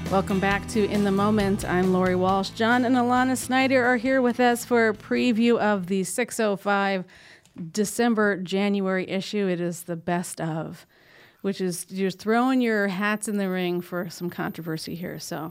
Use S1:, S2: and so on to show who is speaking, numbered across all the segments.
S1: Welcome back to In the Moment. I'm Lori Walsh. John and Alana Snyder are here with us for a preview of the 605 December-January issue. It is the best of, which is you're throwing your hats in the ring for some controversy here. So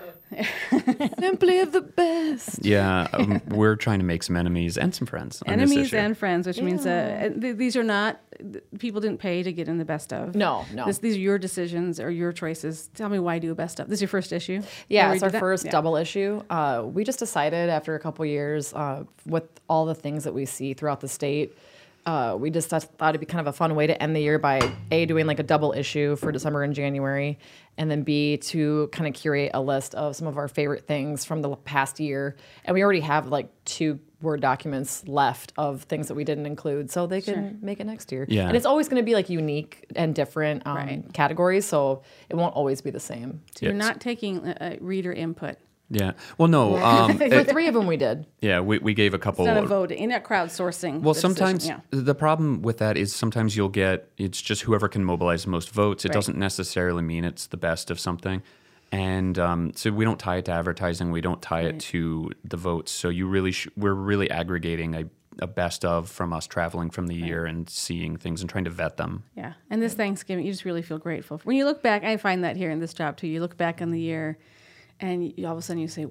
S1: simply of the best.
S2: Yeah, we're trying to make some enemies and some friends.
S1: Enemies and friends, which means these are not, people didn't pay to get in the best of.
S3: No.
S1: These are your decisions or your choices. Tell me why do a best of. This is your first issue?
S3: Yeah, it's our first double issue. We just decided after a couple years with all the things that we see throughout the state, we just thought it'd be kind of a fun way to end the year by A, doing like a double issue for December and January, and then B, to kind of curate a list of some of our favorite things from the past year. And we already have like 2 Word documents left of things that we didn't include, so they can make it next year.
S2: Yeah.
S3: And it's always going to be like unique and different categories, so it won't always be the same.
S1: So you're not taking reader input.
S2: Yeah. Well, no.
S3: For 3 of them we did.
S2: Yeah, we gave a couple.
S1: It's not a voting, you're not crowdsourcing.
S2: Well, sometimes the problem with that is sometimes you'll get, it's just whoever can mobilize the most votes. It doesn't necessarily mean it's the best of something. And so we don't tie it to advertising. We don't tie it to the votes. So you really we're really aggregating a best of from us traveling from the year and seeing things and trying to vet them.
S1: Yeah. And this Thanksgiving, you just really feel grateful. When you look back, I find that here in this job too, you look back on the year and all of a sudden you say,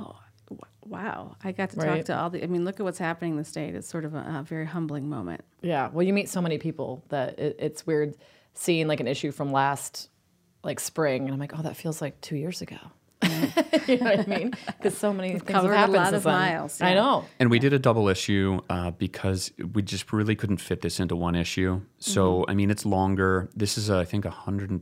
S1: wow, I got to talk to all look at what's happening in the state. It's sort of a very humbling moment.
S3: Yeah. Well, you meet so many people that it's weird seeing like an issue from last spring, and I'm like, oh, that feels like 2 years ago. You know what I mean? Because so many things have happened
S1: a lot
S3: since
S1: of
S3: then.
S1: miles. Yeah.
S3: I know.
S2: And we did a double issue because we just really couldn't fit this into one issue. So, it's longer. This is, I think,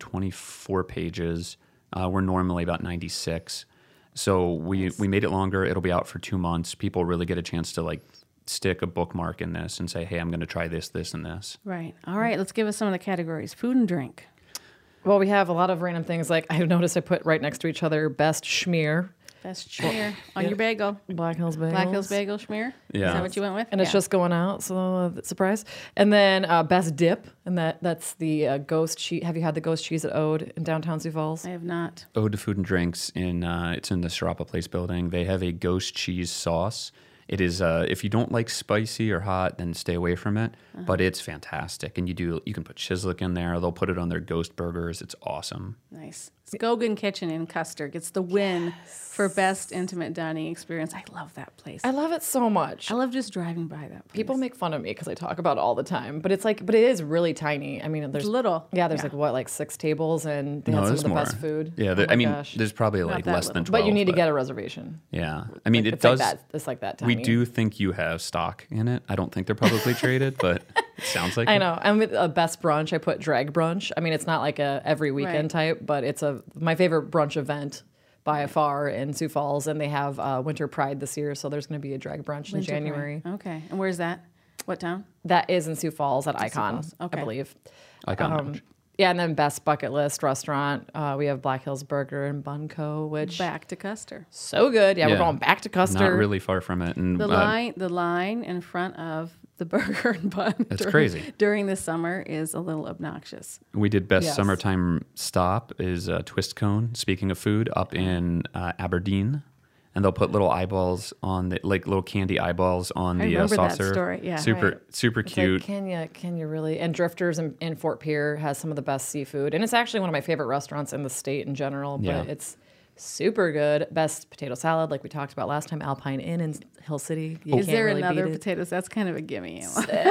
S2: 124 pages. We're normally about 96. So we made it longer. It'll be out for 2 months. People really get a chance to stick a bookmark in this and say, hey, I'm going to try this, this, and this.
S1: Right. All right. Let's give us some of the categories. Food and drink.
S3: Well, we have a lot of random things. Like I noticed I put right next to each other best schmear.
S1: Best schmear on your bagel.
S3: Black Hills Bagels.
S1: Black Hills Bagel schmear?
S2: Yeah.
S1: Is that what you went with?
S3: And it's just going out, so surprise. And then best dip, and that's the ghost cheese. Have you had the ghost cheese at Ode in downtown Sioux Falls?
S1: I have not.
S2: Ode to Food and Drinks, it's in the Sharapa Place building. They have a ghost cheese sauce. It is, if you don't like spicy or hot, then stay away from it. But it's fantastic. And you can put chislic in there. They'll put it on their ghost burgers. It's awesome.
S1: Nice. Skogan Kitchen in Custer gets the win for best intimate dining experience. I love that place.
S3: I love it so much.
S1: I love just driving by that place.
S3: People make fun of me because I talk about it all the time, but it is really tiny. There's
S1: it's little.
S3: Yeah, there's 6 tables, and they have some of the best food.
S2: Yeah, there's probably less than 12.
S3: But you need to get a reservation.
S2: Yeah,
S3: it does. It's like that tiny.
S2: We do think you have stock in it. I don't think they're publicly traded, but it sounds like
S3: I know. And with a best brunch, I put drag brunch. It's not like a every weekend type, but it's my favorite brunch event by far in Sioux Falls, and they have Winter Pride this year, so there's going to be a drag brunch in January.
S1: Pride. Okay. And where's that? What town?
S3: That is in Sioux Falls at Icon, I believe.
S2: Icon.
S3: Yeah, and then best bucket list restaurant, we have Black Hills Burger and Bun Co., which
S1: back to Custer.
S3: So good. Yeah, we're going back to Custer.
S2: Not really far from it. And
S1: the line in front of the burger and bun.
S2: That's crazy.
S1: During the summer is a little obnoxious.
S2: We did best summertime stop is Twist Cone. Speaking of food, up in Aberdeen. And they'll put little eyeballs on little candy eyeballs on the saucer.
S1: That story. Yeah,
S2: super
S3: it's
S2: cute.
S3: Like, can you really? And Drifters in Fort Pierre has some of the best seafood, and it's actually one of my favorite restaurants in the state in general. But it's super good. Best potato salad, like we talked about last time, Alpine Inn in Hill City.
S1: Is there really another potatoes? That's kind of a gimme.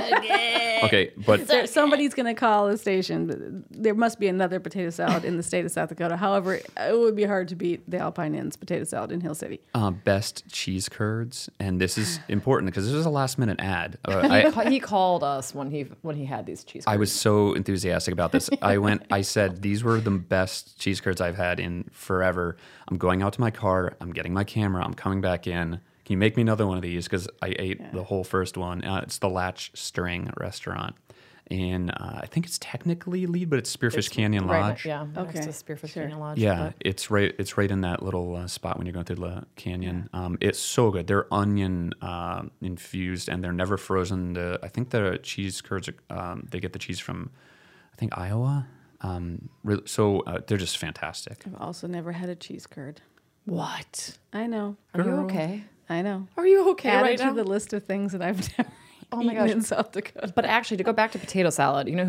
S2: Okay, but
S1: somebody's going to call the station. There must be another potato salad in the state of South Dakota. However, it would be hard to beat the Alpine Inn's potato salad in Hill City.
S2: Best cheese curds, and this is important because this is a last minute ad.
S3: He called us when he had these cheese curds.
S2: I was so enthusiastic about this. I said these were the best cheese curds I've had in forever. I'm going out to my car. I'm getting my camera. I'm coming back in. Can you make me another one of these? Because I ate the whole first one. It's the Latch String restaurant. And I think it's technically Lead, but it's Spearfish Canyon Lodge.
S3: Next to Spearfish Canyon Lodge.
S2: Yeah, it's right in that little spot when you're going through the canyon. It's so good. They're onion infused, and they're never frozen. I think the cheese curds, they get the cheese from, I think, Iowa. They're just fantastic.
S1: I've also never had a cheese curd.
S3: What?
S1: I know.
S3: Are you okay?
S1: I know.
S3: Are you okay
S1: Add
S3: right
S1: it to
S3: now?
S1: the list of things that I've never
S3: Oh my
S1: eaten
S3: gosh.
S1: in South Dakota.
S3: But actually, to go back to potato salad, you know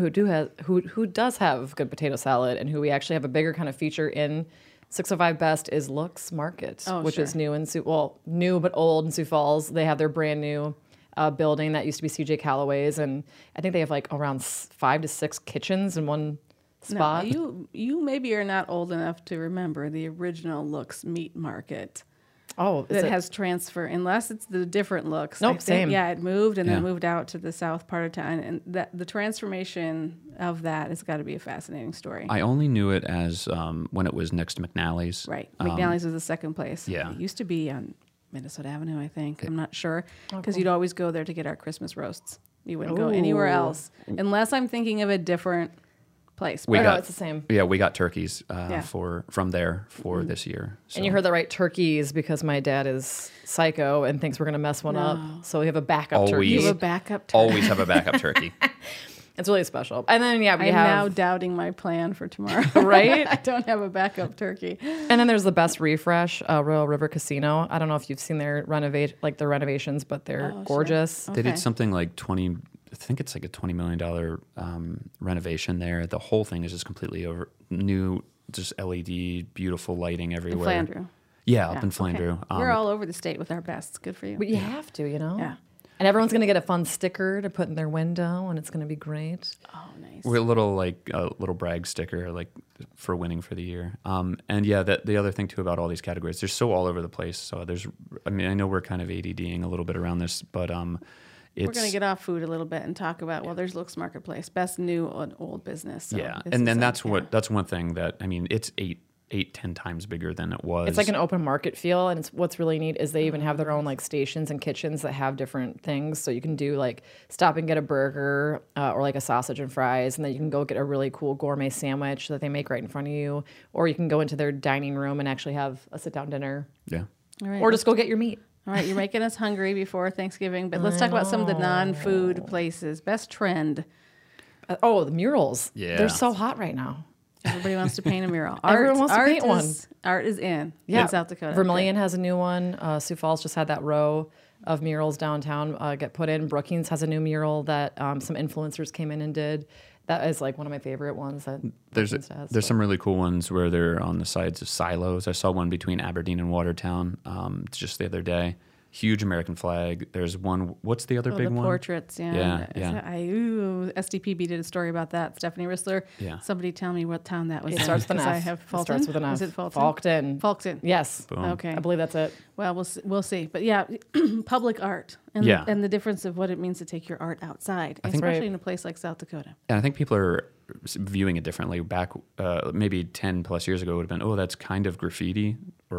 S3: who does have good potato salad and who we actually have a bigger kind of feature in 605 Best is Looks Market, which is new in new but old in Sioux Falls. They have their brand new building that used to be CJ Calloway's, and I think they have like around 5 to 6 kitchens in one spot.
S1: No, you maybe are not old enough to remember the original Looks Meat Market.
S3: Oh,
S1: That has transfer, unless it's the different Looks.
S3: Nope,
S1: I think,
S3: same.
S1: Yeah, it moved and then
S2: Yeah.
S1: moved out to the south part of town, and that the transformation of that has got to be a fascinating story.
S2: I only knew it as when it was next to McNally's.
S1: Right, McNally's was the second place.
S2: Yeah.
S1: It used to be on Minnesota Avenue, I think. I'm not sure, because you'd always go there to get our Christmas roasts. You wouldn't go anywhere
S3: Ooh.
S1: else, unless I'm thinking of a different place.
S2: We
S3: no,
S2: got
S3: it's the same.
S2: Yeah, we got turkeys
S1: Yeah.
S2: from there for this year. So.
S3: And you heard that right, turkeys, because my dad is psycho and thinks we're going to mess one up. So we have a backup
S2: Always.
S3: turkey.
S1: You have a backup turkey.
S2: Always have a backup turkey.
S3: It's really special. And then, yeah, we
S1: I'm now
S3: have...
S1: doubting my plan for tomorrow.
S3: Right?
S1: I don't have a backup turkey.
S3: And then there's the Best Refresh, Royal River Casino. I don't know if you've seen their renovations, but they're gorgeous.
S2: They
S1: Okay.
S2: did something like I think it's like a $20 million renovation there. The whole thing is just completely new, just LED, beautiful lighting everywhere.
S1: Flandreau.
S2: Yeah, up in Flandreau.
S1: Okay. We're all over the state with our bests. Good for you.
S3: But you have to, you know?
S1: Yeah.
S3: And everyone's going to get a fun sticker to put in their window, and it's going to be great.
S1: Oh, nice.
S2: We're a little brag sticker like for winning for the year. And yeah, the other thing too about all these categories, they're so all over the place. So I know we're kind of ADDing a little bit around this, but
S1: We're going to get off food a little bit and talk about, there's Looks Marketplace, best new and old business. So
S2: yeah,
S1: this
S2: and
S1: is
S2: then
S1: a-
S2: that's one thing that it's 10 times bigger than it was.
S3: It's like an open market feel, and what's really neat is they even have their own like stations and kitchens that have different things. So you can do like stop and get a burger or like a sausage and fries, and then you can go get a really cool gourmet sandwich that they make right in front of you, or you can go into their dining room and actually have a sit down dinner,
S2: yeah.
S1: All right,
S3: or just go get your meat.
S1: all right, you're making us hungry before Thanksgiving, but let's talk about some of the non-food places. Best trend.
S3: Oh, the murals!
S2: Yeah.
S3: They're so hot right now.
S1: Everybody wants to paint a mural.
S3: Everyone wants to paint one.
S1: Art is in South Dakota.
S3: Vermilion has a new one. Sioux Falls just had that row of murals downtown get put in. Brookings has a new mural that some influencers came in and did. That is like one of my favorite ones. That Brookings does,
S2: There's some really cool ones where they're on the sides of silos. I saw one between Aberdeen and Watertown just the other day. Huge American flag. There's one. What's the other big
S1: the
S2: one?
S1: portraits, yeah.
S2: Yeah.
S1: SDPB did a story about that. Stephanie Rissler.
S2: Yeah.
S1: Somebody tell me what town that was.
S3: It starts with an
S1: 'cause I
S3: F.
S1: have
S3: It
S1: Fulton.
S3: starts with an F.
S1: Is it Fulton?
S3: Falkton.
S1: Fulton.
S3: Yes.
S2: Boom.
S1: Okay.
S3: I believe that's it.
S1: Well, we'll see. But yeah, public art and
S2: Yeah.
S1: and the difference of what it means to take your art outside,
S2: think-
S1: especially
S3: Right.
S1: in a place like South Dakota.
S2: And I think people are viewing it differently. Back maybe 10 plus years ago, it would have been, that's kind of graffiti,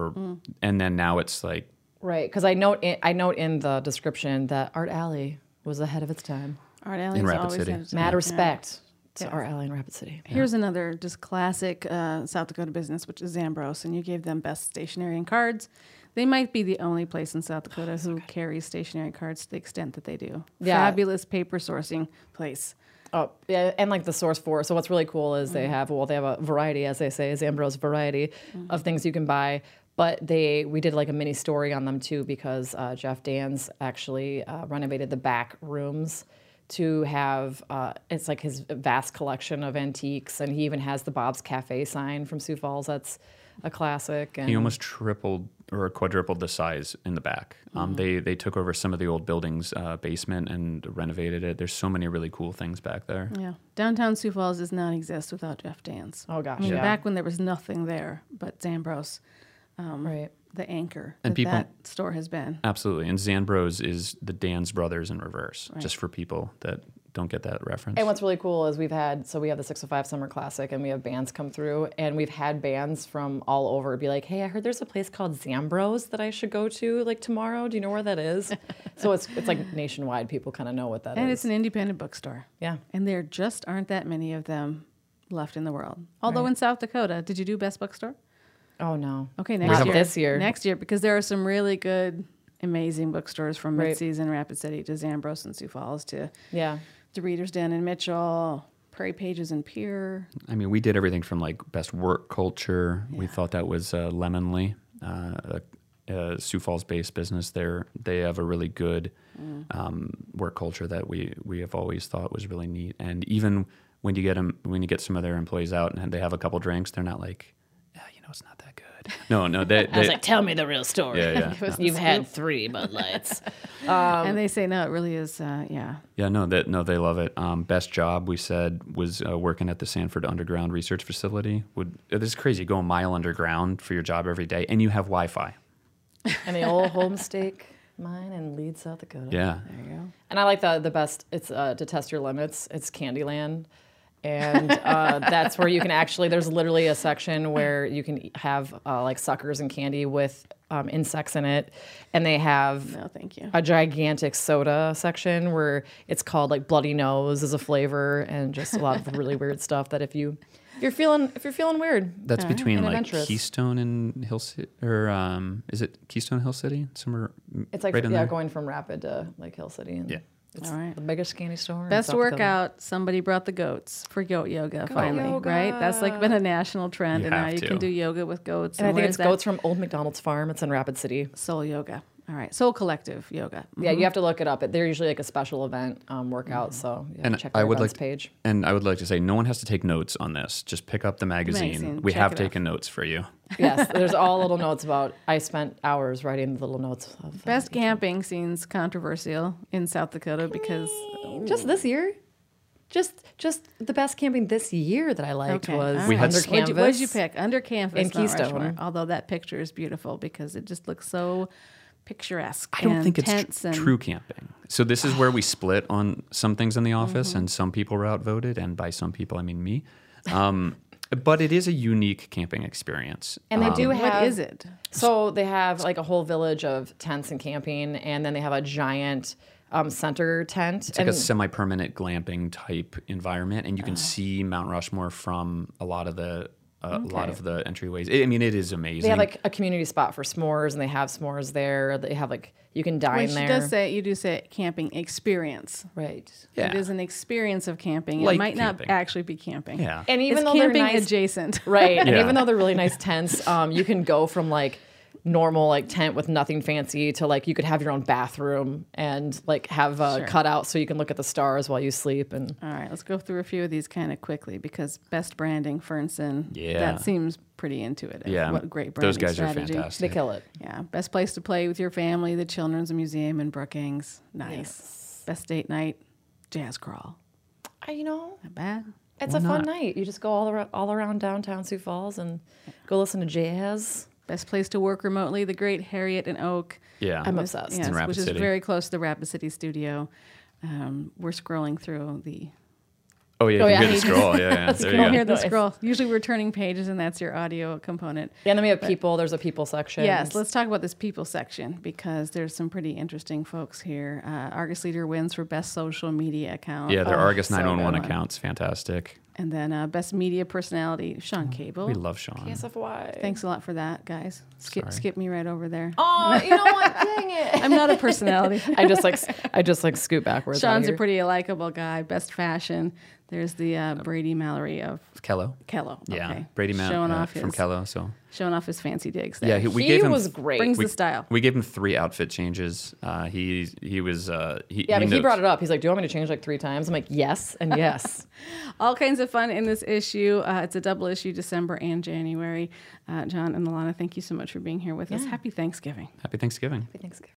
S2: and then now it's like.
S3: Right, because I note in the description that Art Alley was ahead of its time.
S1: Art Alley
S2: In
S1: is
S2: Rapid
S1: always
S2: City.
S1: had-
S3: Mad
S1: yeah.
S3: respect to
S1: Yeah.
S3: Art Alley in Rapid City.
S1: Here's another just classic South Dakota business, which is Zambros, and you gave them best stationery and cards. They might be the only place in South Dakota who carries stationery cards to the extent that they do.
S3: Yeah.
S1: Fabulous paper sourcing place.
S3: Oh, yeah, and like the source for. So what's really cool is they have a variety, as they say, Zambros variety of things you can buy. But we did like a mini story on them too, because Jeff Dans actually renovated the back rooms to have it's like his vast collection of antiques, and he even has the Bob's Cafe sign from Sioux Falls. That's a classic. And
S2: He almost tripled or quadrupled the size in the back. They took over some of the old building's basement and renovated it. There's so many really cool things back there.
S1: Yeah. Downtown Sioux Falls does not exist without Jeff Dans.
S3: Oh gosh,
S1: I mean,
S3: yeah.
S1: back when there was nothing there but Zambros,
S3: right.
S1: the anchor
S2: And
S1: that
S2: people-
S1: that store has been.
S2: Absolutely. And Zambros is the Dan's brothers in reverse, just for people that don't get that reference.
S3: And what's really cool is we have the 605 Summer Classic, and we have bands come through, and we've had bands from all over be like, hey, I heard there's a place called Zambros that I should go to like tomorrow. Do you know where that is? So it's like nationwide. People kind of know what that is.
S1: And it's an independent bookstore.
S3: Yeah.
S1: And there just aren't that many of them left in the world. Although in South Dakota, did you do Best Bookstore?
S3: Oh, no.
S1: Okay,
S3: Not
S1: next year.
S3: this year.
S1: Next year, because there are some really good, amazing bookstores from
S3: Right.
S1: Midseason, Rapid City to Zambros and Sioux Falls to
S3: Yeah.
S1: the Reader's Den in Mitchell, Prairie Pages and Pier.
S2: I mean, we did everything from like best work culture. We thought that was Lemonly, a Sioux Falls-based business. They have a really good work culture that we have always thought was really neat. And even when you get some of their employees out and they have a couple drinks, they're not like, it's not that good. No, they
S3: I was like, tell me the real story.
S2: Yeah.
S3: You've had 3 Bud Lights.
S1: And they say, no, it really is, yeah.
S2: Yeah, they love it. Best job, we said, was working at the Sanford Underground Research Facility. This is crazy. You go a mile underground for your job every day, and you have Wi-Fi.
S3: And the old homestake mine in Leeds, South Dakota.
S2: Yeah.
S1: There you go.
S3: And I like the best, it's to test your limits. It's Candyland. And that's where you can actually, there's literally a section where you can have like suckers and candy with insects in it. And they have
S1: No, thank you.
S3: a gigantic soda section where it's called like Bloody Nose as a flavor, and just a lot of really weird stuff that if you're feeling weird.
S2: That's between
S3: And
S2: like
S3: adventurous.
S2: Keystone and Hill City, or is it Keystone Hill City? Somewhere
S3: It's like,
S2: right in there?
S3: going from Rapid to like Hill City. And
S2: Yeah.
S3: It's
S1: All right.
S3: the biggest candy store. in
S1: Best
S3: South Dakota.
S1: workout, somebody brought the goats for goat yoga finally, right? That's like been a national trend,
S2: You
S1: and now
S2: have
S1: you
S2: to.
S1: can do yoga with goats.
S3: And I think
S1: where's
S3: it's
S1: that?
S3: goats from Old McDonald's Farm. It's in Rapid City.
S1: Soul Yoga. All right, Soul Collective Yoga.
S3: Yeah, you have to look it up. They're usually like a special event workout, so you have
S2: And
S3: to check
S2: I
S3: their
S2: would
S3: events
S2: like,
S3: page.
S2: and I would like to say, no one has to take notes on this. Just pick up the magazine.
S1: magazine,
S2: We
S1: check
S2: have
S1: it
S2: taken notes for you.
S3: Yes, there's all little notes about. I spent hours writing the little notes. Of,
S1: Best camping scenes controversial in South Dakota because
S3: just this year. Just the best camping this year that I liked
S1: Okay,
S3: was
S1: all
S2: We had
S3: Under
S2: s-
S3: Canvas.
S1: What did you pick? Under Canvas
S3: in
S1: Mount
S3: Keystone.
S1: Rushmore. Although that picture is beautiful because it just looks so picturesque.
S2: I don't
S1: and
S2: think it's
S1: tense and
S2: true camping. So this is where we split on some things in the office, and some people were outvoted, and by some people I mean me. But it is a unique camping experience.
S3: And they do
S1: What
S3: have.
S1: is it?
S3: So they have like a whole village of tents and camping, and then they have a giant center tent.
S2: It's like a semi-permanent glamping type environment, and you can see Mount Rushmore from a lot of the entryways. I mean, it is amazing.
S3: They have like a community spot for s'mores, and they have s'mores there. They have like you can dine
S1: Which
S3: there.
S1: you do say camping experience.
S3: Right.
S2: Yeah.
S1: It is an experience of camping.
S2: Like
S1: it might
S2: camping.
S1: not actually be camping.
S2: Yeah.
S3: And even
S1: It's
S3: though they're
S1: camping
S3: nice,
S1: adjacent.
S3: right? And
S2: Yeah.
S3: even though they're really nice tents, you can go from like normal like tent with nothing fancy to like you could have your own bathroom and like have a
S1: Sure.
S3: cutout so you can look at the stars while you sleep. And
S1: All right, let's go through a few of these kind of quickly because best branding, Fernson.
S2: Yeah.
S1: That seems pretty intuitive.
S2: Yeah,
S1: What a great branding
S2: those guys
S1: strategy.
S2: are
S3: they
S2: fantastic.
S3: kill it.
S1: Yeah, best place to play with your family, the Children's Museum in Brookings. Nice. Best date night, Jazz Crawl.
S3: You know,
S1: Not bad.
S3: it's
S2: Why
S3: a fun
S2: not?
S3: night. You just go all around downtown Sioux Falls and go listen to jazz.
S1: Best place to work remotely, the Great Harriet and Oak.
S2: Yeah.
S3: I'm obsessed.
S1: Yes,
S2: Rapid
S1: which is
S2: City.
S1: very close to the Rapid City studio. We're scrolling through the.
S2: Oh yeah,
S3: Oh,
S2: you
S3: yeah.
S2: can hear the scroll. Yeah, there
S1: You
S2: you
S1: can
S2: go.
S1: hear the
S3: Nice.
S1: scroll. Usually we're turning pages, and that's your audio component.
S3: Yeah, and then we have people. There's a people section.
S1: Yes, let's talk about this people section because there's some pretty interesting folks here. Argus Leader wins for best social media account.
S2: Yeah, their Argus
S3: so
S2: 911
S3: good.
S2: account's fantastic.
S1: And then best media personality, Sean Cable.
S2: We love Sean.
S3: KSFY.
S1: Thanks a lot for that, guys.
S2: Sorry.
S1: Skip me right over there.
S3: Oh, you know what? Dang it.
S1: I'm not a personality.
S3: I just like scoot backwards. out of
S1: Sean's a
S3: here.
S1: pretty likable guy. Best fashion. There's the Brady Mallory of
S2: Kello.
S1: Kello.
S2: Yeah,
S1: Okay.
S2: Brady
S1: showing off
S2: from
S1: his
S2: Kello. So
S1: showing off his fancy digs.
S2: yeah,
S1: There.
S2: we
S3: He
S2: gave him
S3: was great.
S1: Brings the style.
S2: We gave him 3 outfit changes. He was
S3: Yeah, but he brought it up. He's like, "Do you want me to change like 3 times?" I'm like, "Yes and yes."
S1: All kinds of fun in this issue. It's a double issue, December and January. John and Alana, thank you so much for being here with us. Happy Thanksgiving.
S2: Happy Thanksgiving.
S3: Thanksgiving.